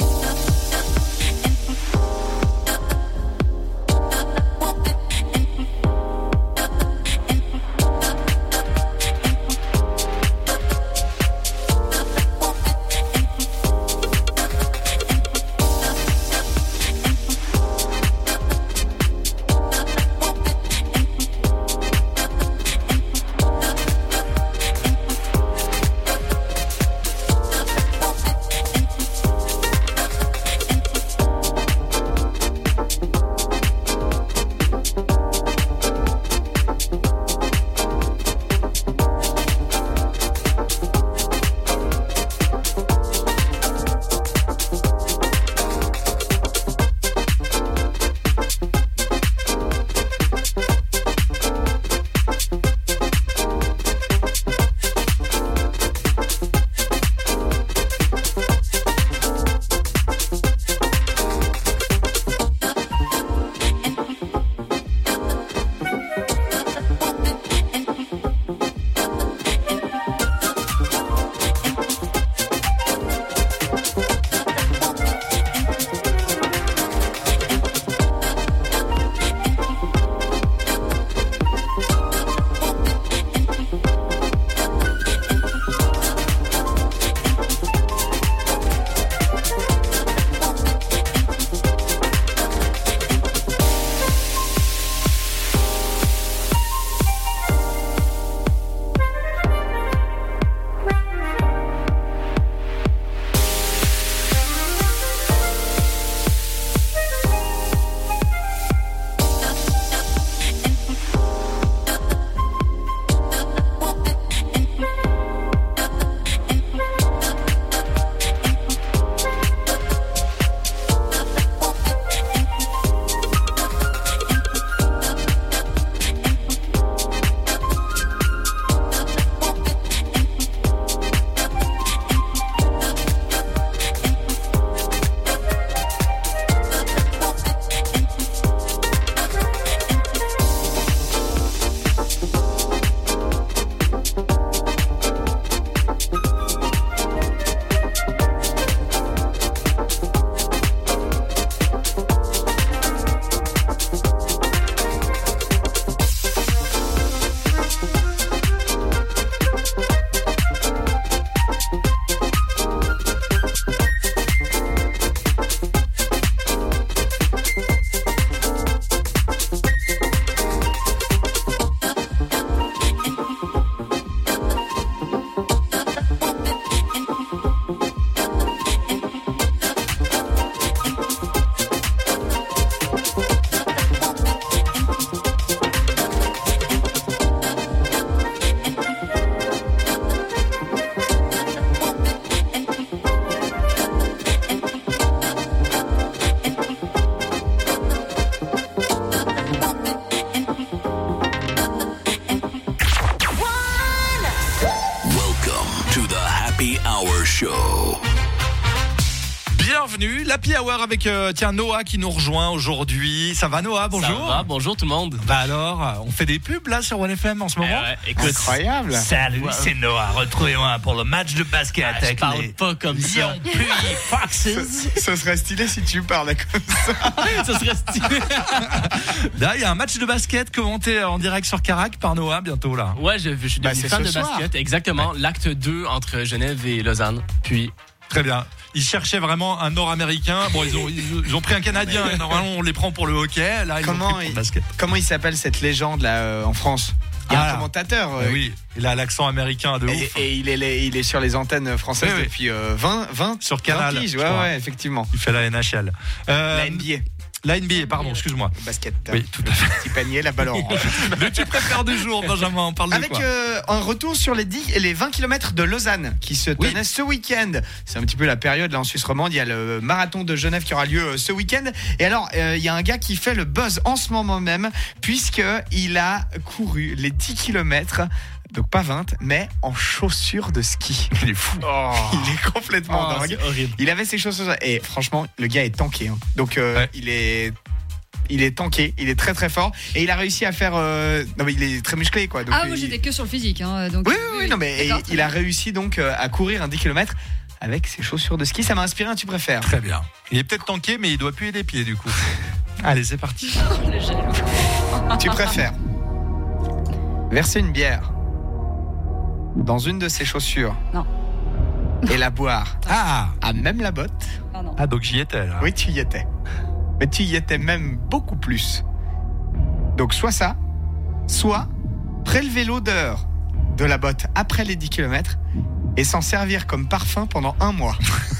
bienvenue. L'Happy Hour avec euh, tiens Noah qui nous rejoint aujourd'hui. Ça va Noah, bonjour. Ça va, bonjour tout le monde. Bah alors, on fait des pubs là sur One F M en ce moment. Eh ouais, écoute, incroyable. Salut, Ouais. c'est Noah. Retrouvez-moi pour le match de basket Ah, je avec parle les pas comme ça. Lions puis Foxes. Ce serait stylé si tu parlais comme ça. Ça serait stylé. Là, il y a un match de basket commenté en direct sur Carac par Noah bientôt là. Ouais, je, je suis Bah, devenu c'est fan ce de soir. basket. Exactement. L'acte deux entre Genève et Lausanne. Puis. Très bien. Ils cherchaient vraiment un Nord-Américain. Bon, ils ont, ils, ils ont pris un Canadien. Et normalement, on les prend pour le hockey. Là, ils ont Comment pris pour le il, basket. comment il s'appelle cette légende là euh, en France? Il y a Ah, un commentateur. Ah euh, oui, il a l'accent américain de Et, ouf. et il, est, il est sur les antennes françaises Oui, oui. depuis euh, vingt, vingt Sur Canal, vingt piges. je Ouais, crois. ouais, effectivement. Il fait la N H L. Euh, La N B A. La N B A, pardon, excuse-moi. Le basket. Oui, tout à fait. Petit panier, la balle orange. Le tu préfères du jour, Benjamin, on parle de Avec quoi euh, un retour sur les, dix, les vingt kilomètres de Lausanne qui se Oui. tenait ce week-end. C'est un petit peu la période là en Suisse romande. Il y a le marathon de Genève qui aura lieu euh, ce week-end. Et alors, euh, il y a un gars qui fait le buzz en ce moment même, puisqu'il a couru les dix kilomètres. Donc pas vingt, mais en chaussures de ski. Il est fou. Il est complètement Oh, dingue. c'est horrible. Il avait ses chaussures et franchement, le gars est tanké. hein. Donc euh, Ouais. il est. Il est tanké, il est très très fort et il a réussi à faire. euh, Non mais il est très musclé quoi. Donc, Ah, moi il- j'étais que sur le physique. Hein, donc, Oui, oui, oui, non mais D'accord, il a réussi donc euh, à courir un dix kilomètres avec ses chaussures de ski. Ça m'a inspiré un tu préfères. Très bien. Il est peut-être tanké, mais il doit puer les pieds du coup. Allez, c'est parti. le jaloux. Tu préfères verser une bière dans une de ses chaussures. Non. Et la boire Ah, à même la botte. Ah, non. ah donc j'y étais là. Oui, tu y étais. Mais tu y étais même beaucoup plus. Donc soit ça, soit prélever l'odeur de la botte après les dix kilomètres et s'en servir comme parfum pendant un mois.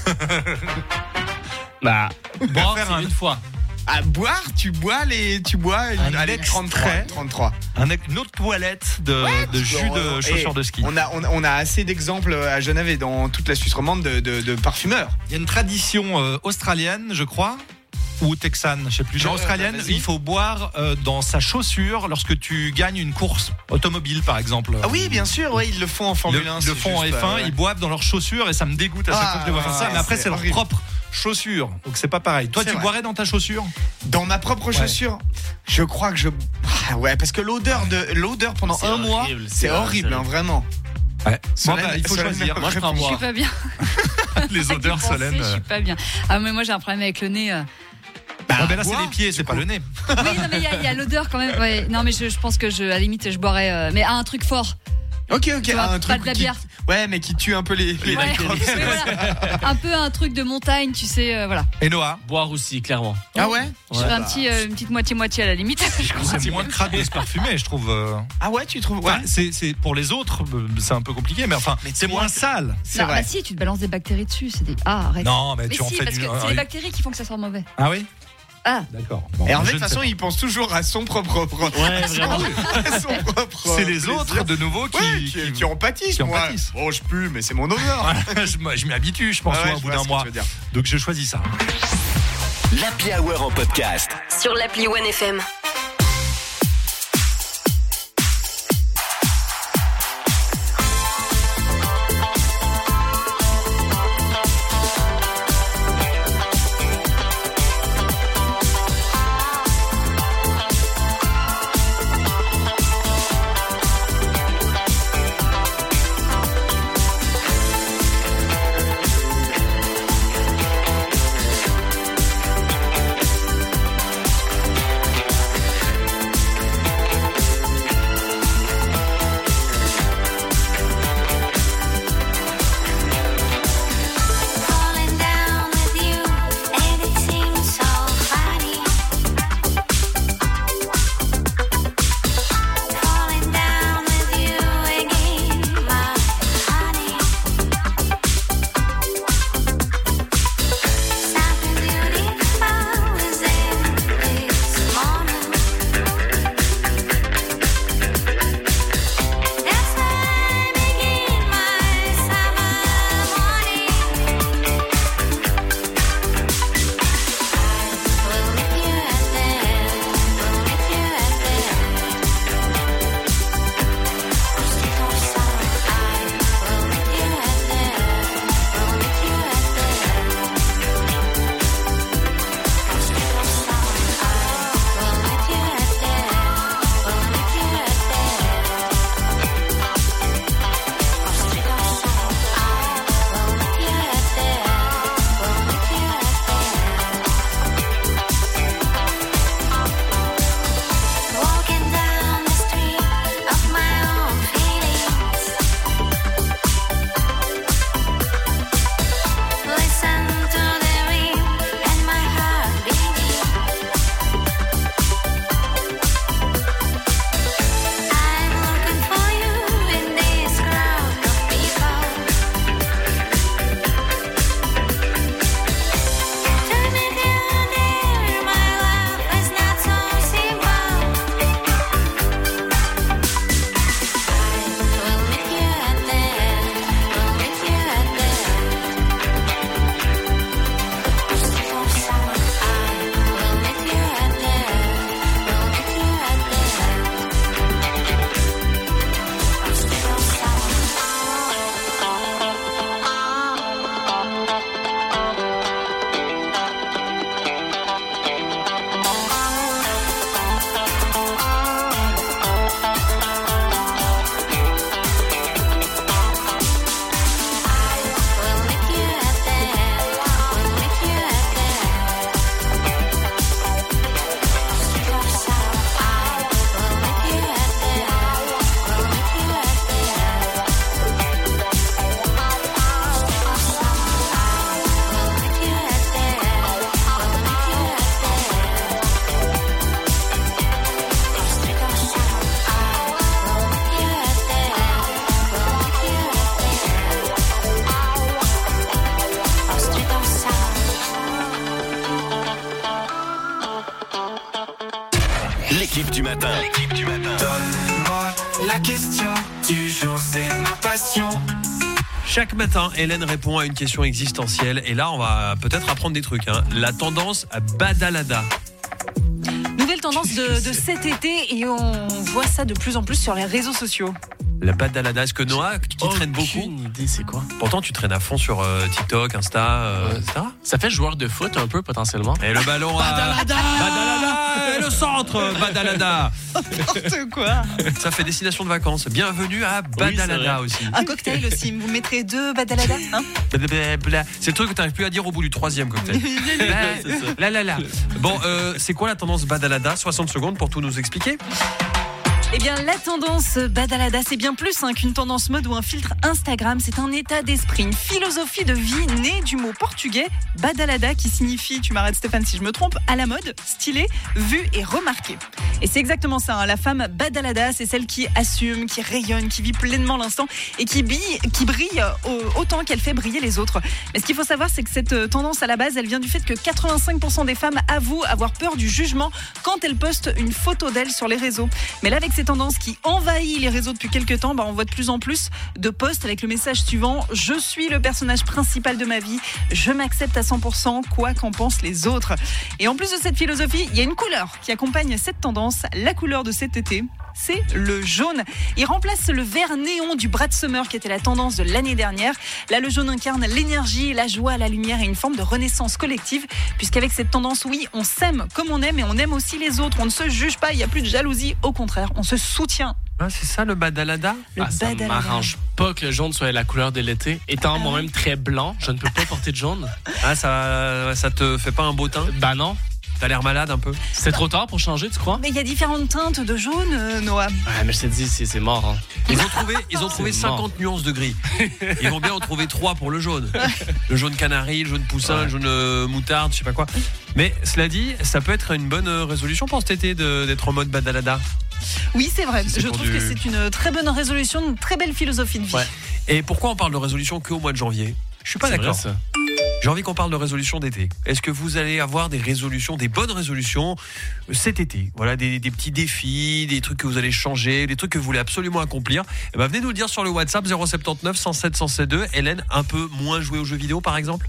Bah, boire, faire c'est un- une fois. À boire, tu bois les, tu bois Un allez, trente-trois, extrait. trente-trois. Un, une autre toilette de, de jus de chaussures Et de ski. On a, on, a- on a assez d'exemples à Genève et dans toute la Suisse romande de, de, de parfumeurs. Il y a une tradition euh, australienne, je crois, ou texane, je sais plus. Genre Euh, australienne, bah, vas-y. il faut boire euh, dans sa chaussure lorsque tu gagnes une course automobile, par exemple. Ah oui, bien sûr, ouais, ils le font en Ils Formule le, un. ils le c'est font en juste, F un, euh, ouais. ils boivent dans leurs chaussures et ça me dégoûte à chaque Ah, fois que je les vois faire ça. ouais, Mais après, c'est c'est leur horrible. propre chaussure, donc c'est pas pareil. Toi, C'est tu vrai. boirais dans ta chaussure? Dans ma propre chaussure, je crois que je. Ah ouais, parce que l'odeur de l'odeur pendant C'est un mois, horrible, c'est c'est horrible, vrai, hein, vraiment. Ouais. Bon, Solène, bah, il faut Solène, choisir. Moi, je prends Je suis boire. pas bien. Les odeurs, Pensez, Solène. Je suis pas bien. Ah, mais moi j'ai un problème avec le nez. euh. Bah, Ah, mais là, c'est boire, les pieds, c'est pas le nez. Oui, non, mais il y a- il y a, l'odeur quand même. Ouais. Non, mais je, je pense que je, à la limite, je boirais. euh, mais à un truc fort. Ok, ok, Tu vois, un pas truc de la qui- bière. Ouais, mais qui tue un peu les, les Ouais. microbes. Mais voilà. Un peu un truc de montagne, tu sais. euh, voilà. Et Noah? Boire aussi, clairement. Ah ouais, Je ferais un petit, euh, une petite moitié-moitié à la limite. C'est moins crade de se parfumer, je trouve. euh. Ah ouais, tu trouves. Ouais. Enfin, c'est, c'est pour les autres, euh, c'est un peu compliqué, mais enfin, Mais c'est toi, moins c'est- sale. C'est Non, vrai. bah si, tu te balances des bactéries dessus. C'est des. Ah, arrête. Non, mais, Mais tu en si, fais parce du. que c'est les bactéries qui font que ça sent mauvais. Ah oui? Ah. D'accord. Bon, Et en je fait, de ne toute sais façon, il pense toujours à son propre. propre Ouais, à son- vraiment. à son propre C'est les plaisir. autres, de nouveau, qui, Ouais, qui, qui en pâtissent. qui en moi. pâtissent. Bon, je pue, mais c'est mon honneur. je, moi, je m'y habitue, je pense, Ah ouais, moi, au je bout vois d'un ce que mois. tu veux dire. Donc je choisis ça. L'Happy Hour en podcast. Sur l'appli One F M. l'équipe du matin. Donne-moi la question du jour, c'est ma passion. Chaque matin, Hélène répond à une question existentielle. Et là, on va peut-être apprendre des trucs. Hein. La tendance à badalada. Nouvelle tendance de, de cet été et on voit ça de plus en plus sur les réseaux sociaux. La badalada, est-ce que Noah, qui Oh, traîne beaucoup, aucune idée, c'est quoi? pourtant tu traînes à fond sur euh, TikTok, Insta, euh, et cetera. Ça fait joueur de foot un peu potentiellement. Et le ballon à... Badalada Badalada. Et le centre Badalada. N'importe quoi. Ça fait destination de vacances. Bienvenue à Badalada Oui, aussi. Un cocktail aussi, vous mettrez deux badalada, hein? Blablabla. C'est le truc que tu n'arrives plus à dire au bout du troisième cocktail. Là, là, là. Bon, euh, c'est quoi la tendance badalada? soixante secondes pour tout nous expliquer. Eh bien, la tendance badalada, c'est bien plus hein, qu'une tendance mode ou un filtre Instagram. C'est un état d'esprit, une philosophie de vie née du mot portugais badalada qui signifie, tu m'arrêtes Stéphane si je me trompe, à la mode, stylé, vu et remarqué. Et c'est exactement ça, hein, la femme badalada, c'est celle qui assume, qui rayonne, qui vit pleinement l'instant et qui brille, qui brille euh, autant qu'elle fait briller les autres. Mais ce qu'il faut savoir, c'est que cette tendance à la base, elle vient du fait que quatre-vingt-cinq pour cent des femmes avouent avoir peur du jugement quand elles postent une photo d'elles sur les réseaux. Mais là, avec ces tendances qui envahit les réseaux depuis quelques temps, bah on voit de plus en plus de posts avec le message suivant: je suis le personnage principal de ma vie, je m'accepte à cent pour cent, quoi qu'en pensent les autres. Et en plus de cette philosophie, il y a une couleur qui accompagne cette tendance, la couleur de cet été. C'est le jaune. Il remplace le vert néon du Brat Summer qui était la tendance de l'année dernière. Là, le jaune incarne l'énergie, la joie, la lumière et une forme de renaissance collective. Puisqu'avec cette tendance, oui, on s'aime comme on aime et on aime aussi les autres. On ne se juge pas, il n'y a plus de jalousie. Au contraire, on se soutient. Ah, c'est ça le badalada? Le Ah, ça badalada. m'arrange pas que le jaune soit la couleur de l'été. Étant moi-même très blanc, je ne peux pas porter de jaune. Ah, ça, ça te fait pas un beau teint? Bah non. T'as l'air malade un peu? C'est trop tard pour changer, tu crois? Mais il y a différentes teintes de jaune, euh, Noah. Ouais, mais je t'ai dit, c'est c'est mort. Hein. Ils ont trouvé, ils ont trouvé C'est mort. cinquante nuances de gris. Ils vont bien en trouver trois pour le jaune. Le jaune canari, le jaune poussin, Ouais. le jaune euh, moutarde, je sais pas quoi. Mais cela dit, ça peut être une bonne euh, résolution pour cet été de- d'être en mode badalada. Oui, c'est vrai. C'est Je pour trouve du- que c'est une très bonne résolution, une très belle philosophie de vie. Ouais. Et pourquoi on parle de résolution qu'au mois de janvier? Je suis pas C'est d'accord. vrai, ça. J'ai envie qu'on parle de résolution d'été. Est-ce que vous allez avoir des résolutions, des bonnes résolutions euh, cet été? Voilà, des, des petits défis, des trucs que vous allez changer, des trucs que vous voulez absolument accomplir. Eh ben, venez nous le dire sur le WhatsApp zéro sept neuf cent sept cent deux. Hélène, un peu moins jouer aux jeux vidéo par exemple?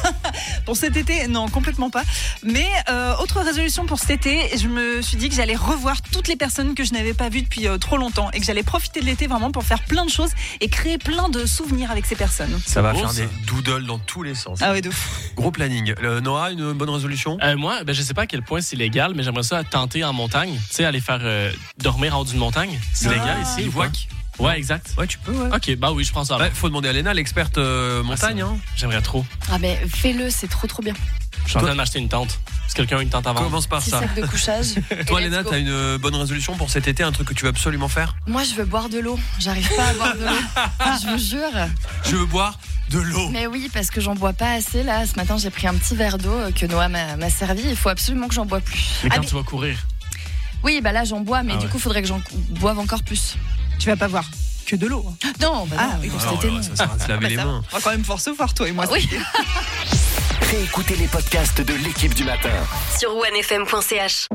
Pour cet été, non, complètement pas. Mais euh, autre résolution pour cet été, je me suis dit que j'allais revoir toutes les personnes que je n'avais pas vues depuis euh, trop longtemps et que j'allais profiter de l'été vraiment pour faire plein de choses et créer plein de souvenirs avec ces personnes. Ça va beau, faire ça. des doodles dans tous les sens. Ah ouais, de fou. Gros planning. Euh, Noah, une bonne résolution? Euh, moi, ben, je sais pas à quel point c'est légal, mais j'aimerais ça tenter en montagne. Tu sais, aller faire euh, dormir en haut d'une montagne. C'est Ah, légal ici ou pas? bivouac. Ouais, exact. Ouais, tu peux, ouais. Ok, bah oui, je prends ça. Ouais, faut demander à Léna, l'experte euh, montagne. Ah, hein. J'aimerais trop. Ah ben fais-le, c'est trop trop bien. Je suis en train de m'acheter une tente. Est-ce que quelqu'un a une tente avant? Commence par Petit ça. sac de couchage. Toi, Et Léna, let's go. t'as une euh, bonne résolution pour cet été, un truc que tu veux absolument faire? Moi je veux boire de l'eau. J'arrive pas à boire de l'eau. Je vous jure. Je veux boire de l'eau. Mais oui, parce que j'en bois pas assez là. Ce matin j'ai pris un petit verre d'eau euh, que Noah m'a m'a servi. Il faut absolument que j'en bois plus. Mais quand Ah, mais- tu vas courir. Oui, bah là j'en bois, mais Ah du ouais. coup faudrait que j'en boive encore plus. Tu vas pas voir que de l'eau. Non, bah Ah, non, oui, pour Ah, cet été, voilà, non. ça sert à se laver Bah, les ça mains. va. On va quand même fort se voir, toi et moi. Oui. Réécoutez les podcasts de l'équipe du matin. Sur onefm point c h.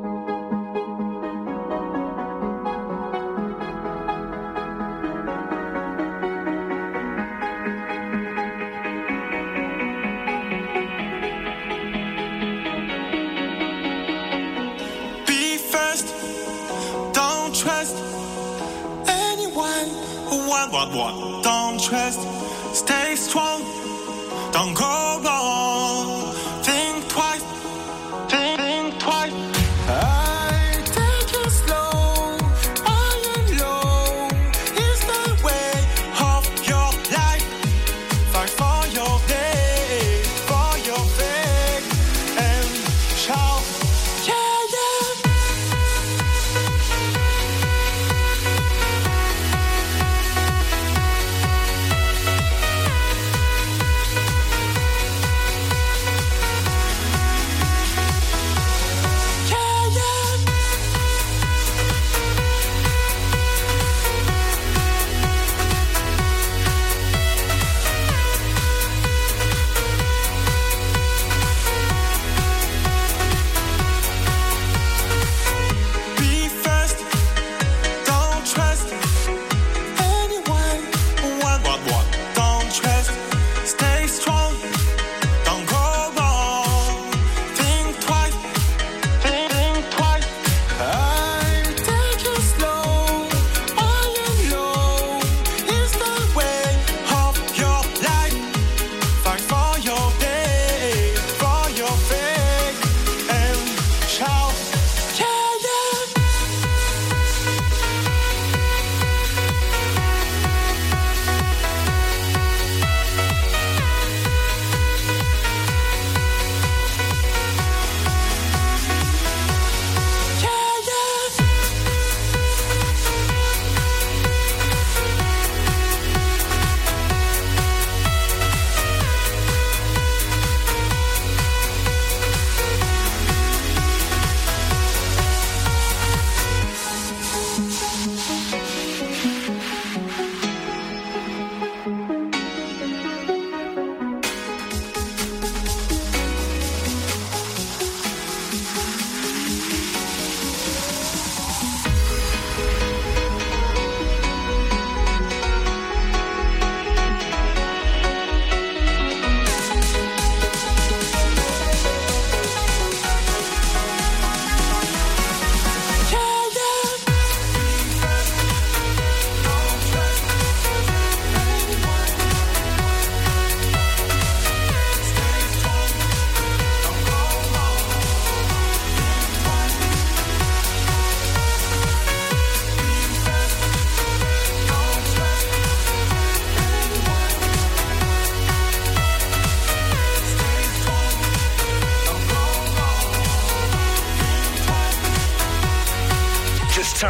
Be first, don't trust anyone. What, what, what? Don't trust, stay strong, don't go wrong. Think twice, think, think twice. I take it slow, high and low. It's the way of your life. Fight for your day, for your faith, and shout, yeah, yeah.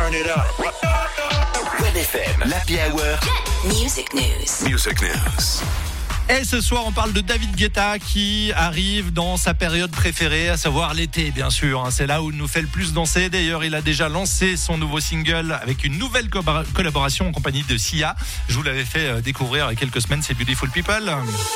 Turn it up. Red F M, l'Happy Hour. Music News. Music News. Et ce soir, on parle de David Guetta qui arrive dans sa période préférée, à savoir l'été, bien sûr. C'est là où il nous fait le plus danser. D'ailleurs, il a déjà lancé son nouveau single avec une nouvelle co- collaboration en compagnie de Sia. Je vous l'avais fait découvrir il y a quelques semaines, c'est Beautiful People.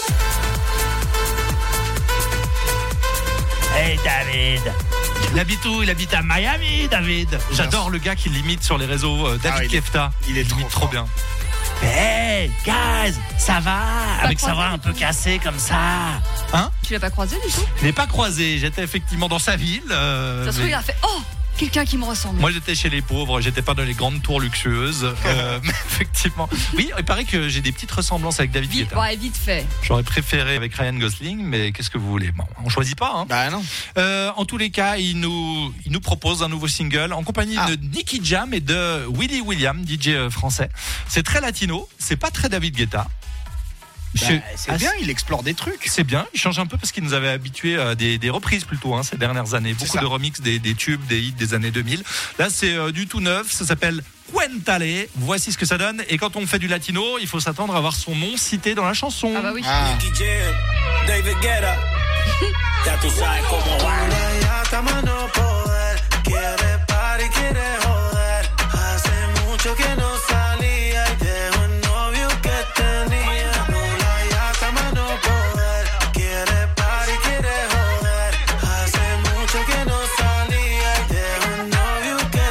Hey David, il habite où? Il habite à Miami, David. J'adore le gars qui l'imite sur les réseaux, euh, David Ah, il est- Kefta. il est Il trop l'imite trop fort. bien. Hey guys, ça va? Avec sa voix un peu cassée comme ça. Hein? Tu l'as pas croisé du tout? Je l'ai pas croisé, j'étais effectivement dans sa ville. euh, Ça se trouve, mais- il a fait oh, quelqu'un qui me ressemble. Moi j'étais chez les pauvres, j'étais pas dans les grandes tours luxueuses. euh, mais effectivement. Oui, il paraît que j'ai des petites ressemblances avec David Vite, Guetta. ouais, vite fait. J'aurais préféré avec Ryan Gosling, mais qu'est-ce que vous voulez? Bon, on choisit pas, hein. Bah non. Euh, en tous les cas, il nous, il nous propose un nouveau single en compagnie Ah. de Nicky Jam et de Willy William, D J français. C'est très latino, c'est pas très David Guetta. Bah, Je- c'est ah, bien, il explore des trucs. C'est bien, il change un peu parce qu'il nous avait habitués à des, des reprises plutôt hein, ces dernières années. Beaucoup ça. de remix des, des tubes, des hits des années deux mille. Là, c'est euh, du tout neuf, ça s'appelle Cuéntale. Voici ce que ça donne. Et quand on fait du latino, il faut s'attendre à voir son nom cité dans la chanson. Ah bah oui. Ah. David Guetta. Ya tú sabes cómo va. Ya estamos no poder. Quiere party, quiere joder. Hace mucho que no salía y dejó el novio que tenía. Ya estamos no poder. Quiere party, quiere joder. Hace mucho que no salía y dejó el novio que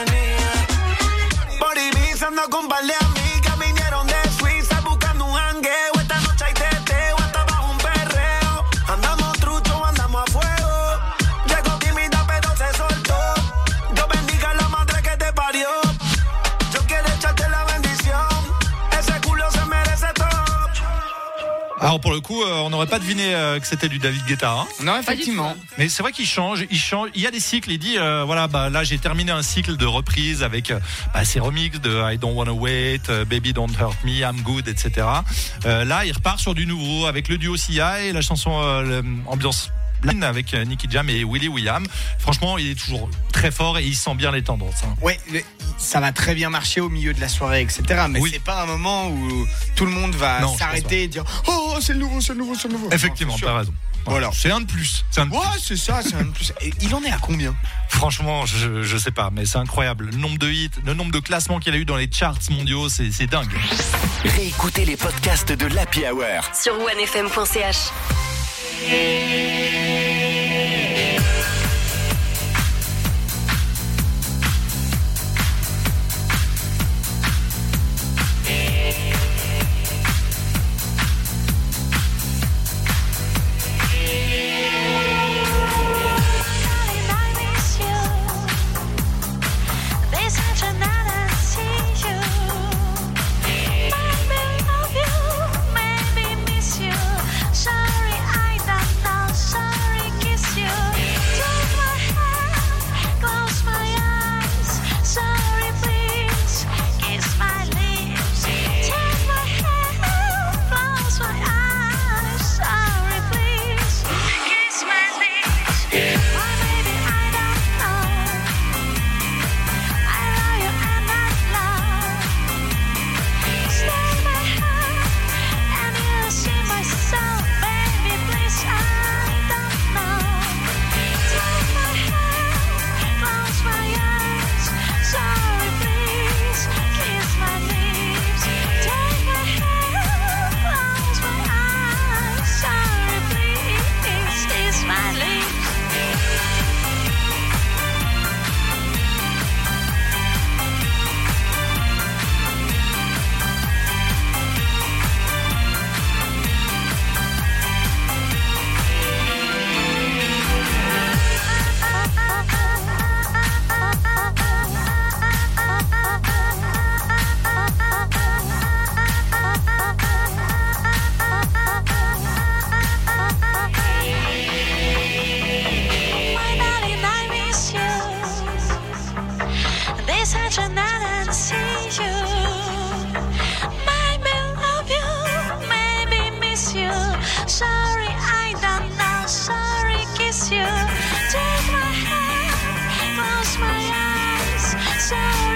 tenía. Por Ibiza ando con un par de amigas, vinieron de Suiza buscando un jangueo. Esta noche hay teteo, hasta bajo un perreo. Andamos trucho, andamos a fuego. Llegó tímida pero se soltó. Dios bendiga a la madre que te parió. Yo quiero echarte la bendición. Ese culo se merece todo. Alors pour le coup, euh, on n'aurait pas deviné euh, que c'était du David Guetta. Hein. Non, effectivement. Mais c'est vrai qu'il change, il change. Il y a des cycles. Il dit, euh, voilà, bah là j'ai terminé un cycle de reprises avec euh, bah, ces remixes de I Don't Wanna Wait, euh, Baby Don't Hurt Me, I'm Good, et cetera. Euh, là, il repart sur du nouveau avec le duo Sia et la chanson euh, le- ambiance line avec euh, Nicky Jam et Willy William. Franchement, il est toujours très fort et il sent bien les tendances. Hein. Ouais, mais ça va très bien marcher au milieu de la soirée, et cetera. Mais Oui. c'est pas un moment où tout le monde va Non, je pense s'arrêter et dire oh c'est le nouveau, c'est le nouveau, c'est le nouveau. Effectivement, Non, c'est t'as sûr. raison. Voilà. C'est un de plus. C'est un de Ouais, c'est ça, c'est un de plus. Et il en est à combien? Franchement, je, je sais pas, mais c'est incroyable. Le nombre de hits, le nombre de classements qu'il a eu dans les charts mondiaux, c'est, c'est dingue. Réécoutez les podcasts de l'Happy Hour. Sur onefm point c h. Sorry, I don't know. Sorry, kiss you. Take my hand, close my eyes. Sorry, please, kiss my lips. Take my hand, close my eyes. Sorry, please, kiss my lips. Why, baby, I don't know. I love you and I love. Stay my hand and you see my soul, baby. Please, I don't know. Take my hand, close my eyes. Sorry, please, kiss my lips. Take my hand, close my eyes. Sorry, please, kiss my lips. My darling, I miss you. This such a night and see you. Maybe love you, maybe miss you. Sorry, I don't know. Sorry, kiss you. Take my hand, close my eyes. Sorry.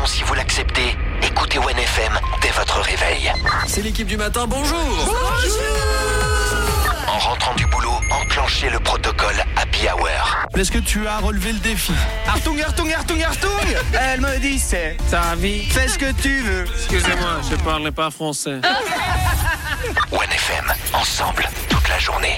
invitation si vous l'acceptez. Écoutez One F M dès votre réveil. C'est l'équipe du matin, bonjour. En rentrant du boulot, enclenchez le protocole Happy Hour. Est-ce que tu as relevé le défi? Artung, Artung, Artung, Artung. Elle me dit c'est ta vie, fais ce que tu veux. Excusez-moi, je parle pas français. One F M, ensemble, toute la journée.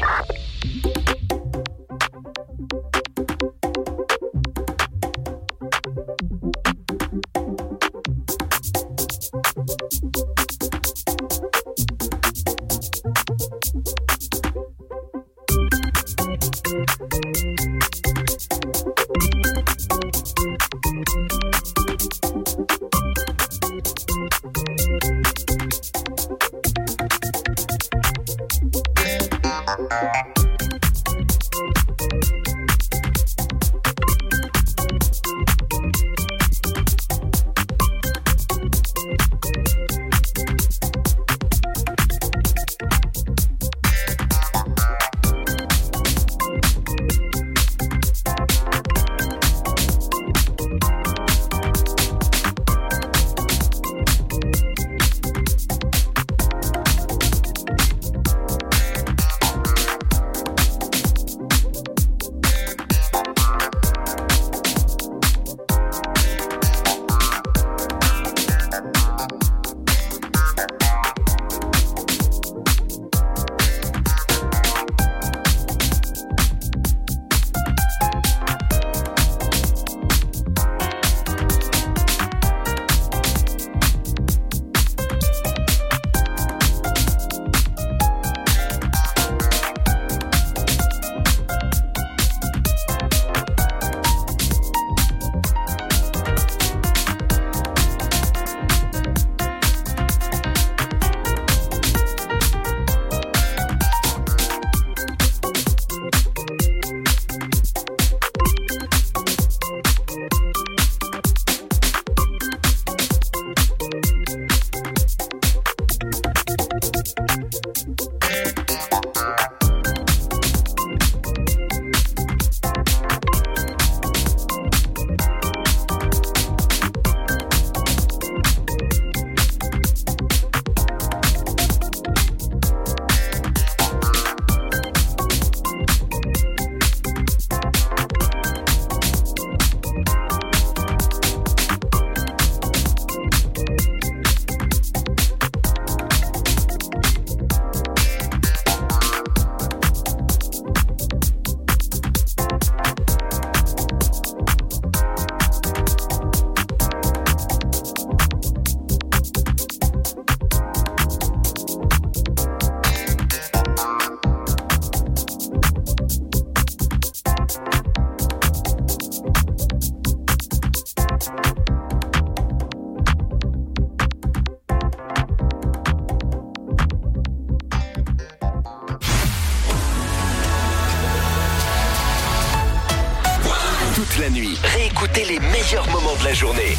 Toute la nuit, réécoutez les meilleurs moments de la journée.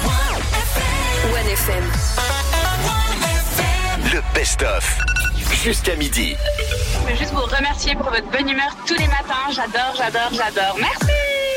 One F M. Le best-of. Jusqu'à midi. Je veux juste vous remercier pour votre bonne humeur tous les matins. J'adore, j'adore, j'adore. Merci.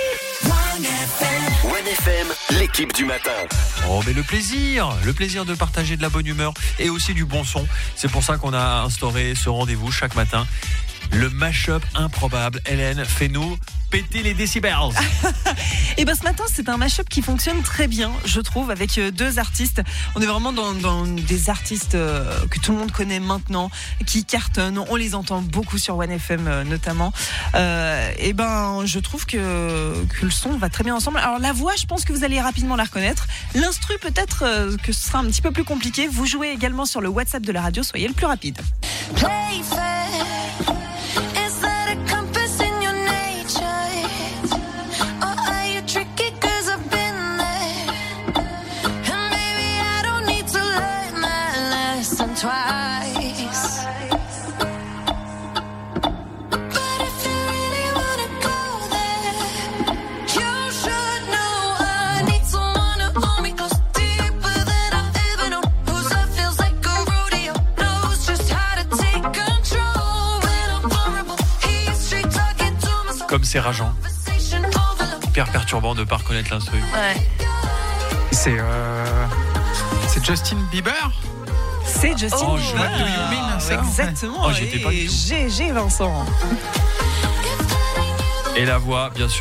One F M, l'équipe du matin. Oh, mais le plaisir, le plaisir de partager de la bonne humeur et aussi du bon son. C'est pour ça qu'on a instauré ce rendez-vous chaque matin. Le mash-up improbable. Hélène, fais-nous péter les décibels. Et ben ce matin, c'est un mash-up qui fonctionne très bien, je trouve, avec deux artistes. On est vraiment dans, dans des artistes euh, que tout le monde connaît maintenant, qui cartonnent. On les entend beaucoup sur One F M euh, notamment. Euh, et ben, je trouve que, que le son va très bien ensemble. Alors la voix, je pense que vous allez rapidement la reconnaître. L'instru, peut-être euh, que ce sera un petit peu plus compliqué. Vous jouez également sur le WhatsApp de la radio. Soyez le plus rapide. Play fair. Is that a compass in your nature? Or are you tricky? Cause I've been there. And maybe I don't need to learn that lesson twice. But if you really wanna go there, you should know I need someone to hold me close, deeper than I've ever known. Whose love feels like a rodeo, knows just how to take control when I'm vulnerable. He's straight talking to myself. Comme c'est rageant. Hyper perturbant de ne pas reconnaître l'instru. Ouais. C'est euh, c'est Justin Bieber. C'est Justin Oh, Bieber. What do you mean, ça Exactement. Oh, j'étais pas du Et tout. G G Vincent. Et la voix, bien sûr.